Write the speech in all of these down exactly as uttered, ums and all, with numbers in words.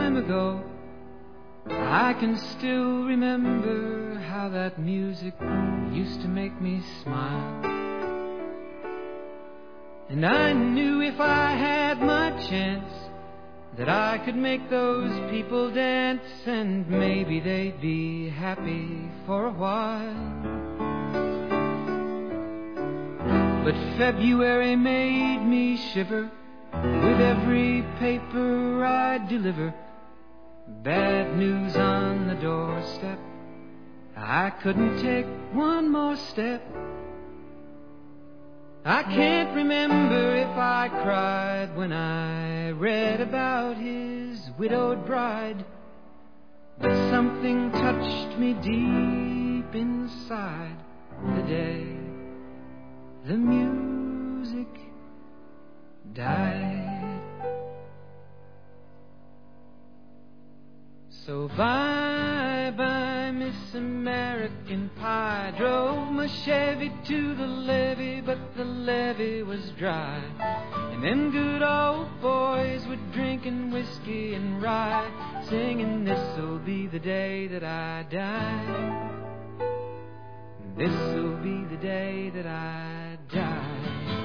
time ago. I can still remember how that music used to make me smile. And I knew if I had my chance that I could make those people dance, and maybe they'd be happy for a while. But February made me shiver with every paper I deliver. Bad news on the doorstep, I couldn't take one more step. I can't remember if I cried when I read about his widowed bride, but something touched me deep inside the day the music died. So bye bye Miss American Pie. Drove my Chevy to the levee, but the levee was dry, and them good old boys were drinking whiskey and rye, singing this'll be the day that I die. This'll be the day that I die.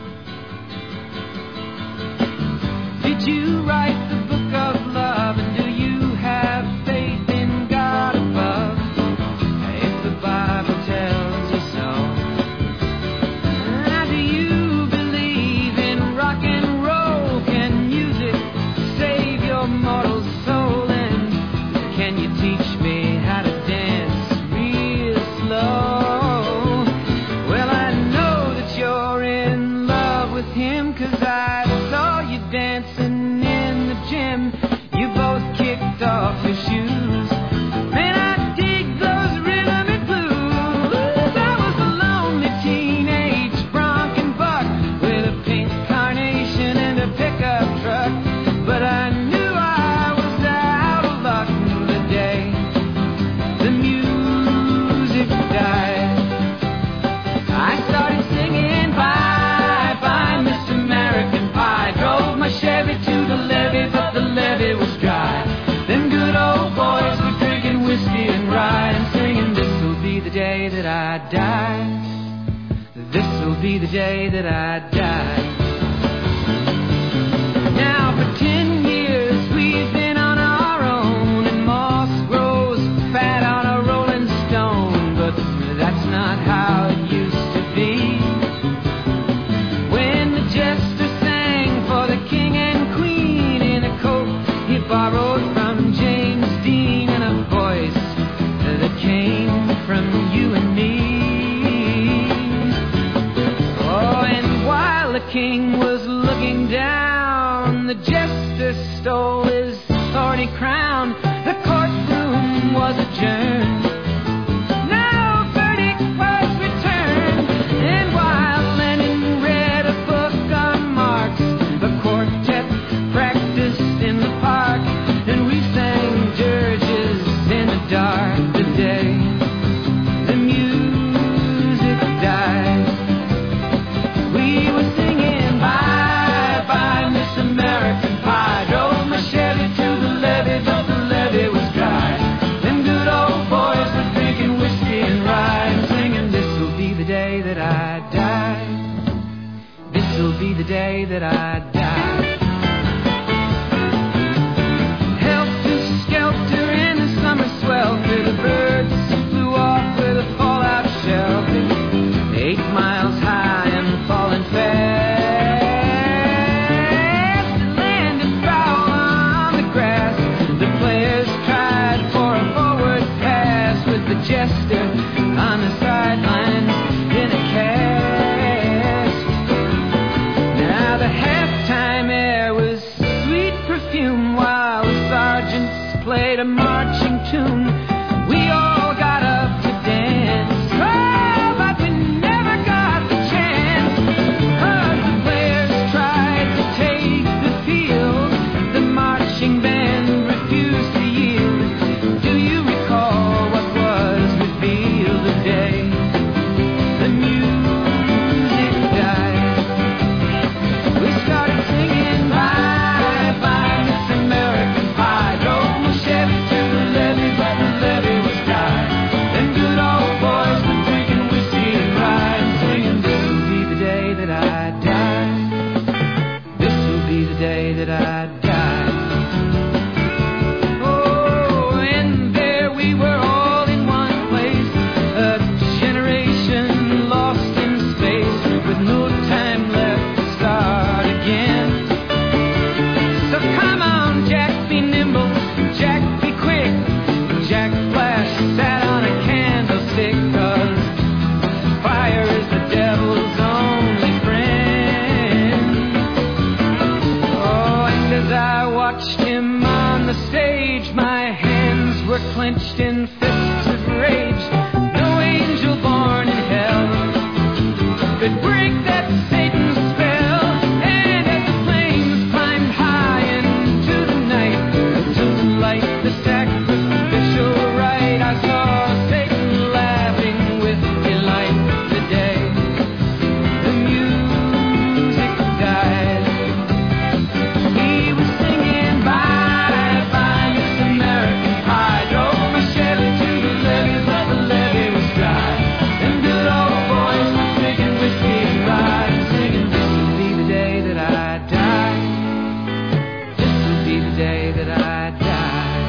Did you write the book of love, and do you have faith in God above? If the Bible tells you so. Now, do you believe in rock and roll? Can music save your mortal soul? And can you teach me how to dance real slow? Well, I know that you're in love with him, 'cause I saw you dancing in the gym. You both kicked off your shoes. Man, I dig those rhythm and blues. I was a lonely teenage bronc and buck with a pink carnation and a pickup truck, but I knew I was out of luck the day the music died. I started singing bye bye Miss American Pie. Drove my Chevy to the levee, but the levee was dry. Them good old boys were drinking whiskey and rye, and singing this'll be the day that I die. This'll be the day that I die. Now for ten years we've been on our own, and moss grows fat on a rolling stone, but that's not how it used to be. When the jester sang for the king and queen in a coat he borrowed from James Dean, and a voice that came from you and me. Oh, and while the king was looking down, the jester stole his thorny crown. The courtroom was adjourned. No verdict was returned. And while Lenin read a book on Marx, the quartet practiced in the park, and we sang dirges in the dark the day the music died. We were singing bye bye Miss American Pie. Drove my Chevy to the levee, but the levee was dry. Them good old boys were drinking whiskey and rye, and singing this'll be the day that I die. This'll be the day that I die. Helter skelter in the summer swelter, the birds flew off with a fallout shelter. Eight miles high and falling fast, it landed foul on the grass. The players tried for a forward pass, with the jester on the sidelines in a cast. Now the halftime air was sweet perfume, while the sergeants played a marching tune. We all got up to dance, oh, but we never got the chance. 'Cause the players tried to take the field, the marching band refused to yield. Do you recall what was revealed the day the music died? We started singing bye bye Miss American Pie. Drove day that I die. Oh, and there we were all in one place, a generation lost in space, with no time left to start again. So come on, Jack, be nimble, Jack, be quick. Jack Flash sat on a candlestick, 'cause fire is the devil's only friend. Oh, and as I watched him on the stage, my hands were clenched in fists of rage. No angel born in hell could break that Satan's spell. And as the flames climbed high into the night to light the sacrificial rite, I saw Satan laughing with delight the day the music died. He was singing bye bye Miss American Pie, drove my Chevy to the levee, but the levee was dry. Them good old boys were drinking whiskey and rye, singing, this will be the day that I die. This will be the day that I die.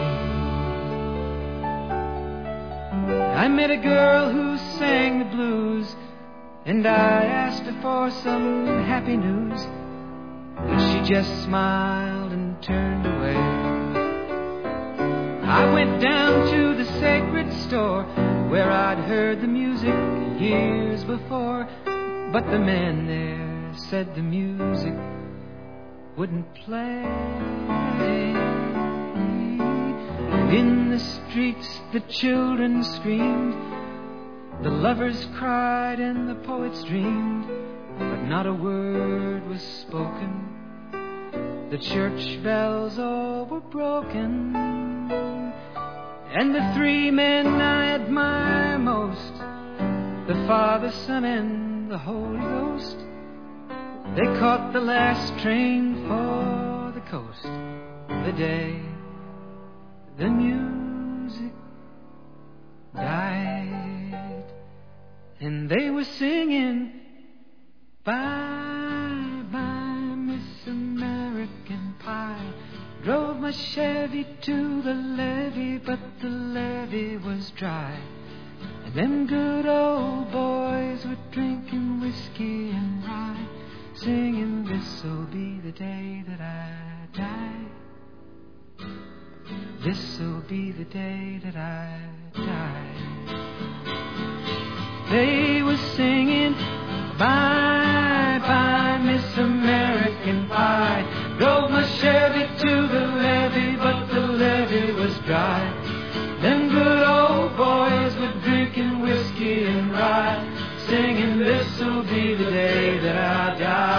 I met a girl who sang the blues, and I asked her for some happy news, but she just smiled and turned away. I went down to the sacred store where I'd heard the music years before, but the man there said the music wouldn't play. And in the streets the children screamed, the lovers cried and the poets dreamed, but not a word was spoken. The church bells all were broken, and the three men I admire most, the Father, Son, and the Holy Ghost, they caught the last train for the coast the day the music died. And they were singing bye bye Miss American Pie, drove my Chevy to the levee, but the levee was dry. And them good old boys were drinking whiskey and rye, singing, this'll be the day that I die. This'll be the day that I die. They were singing bye bye Miss American Pie, drove my Chevy to the levee, but the levee was dry. Them good old boys were drinking whiskey and rye, singing, this'll be the day that I die.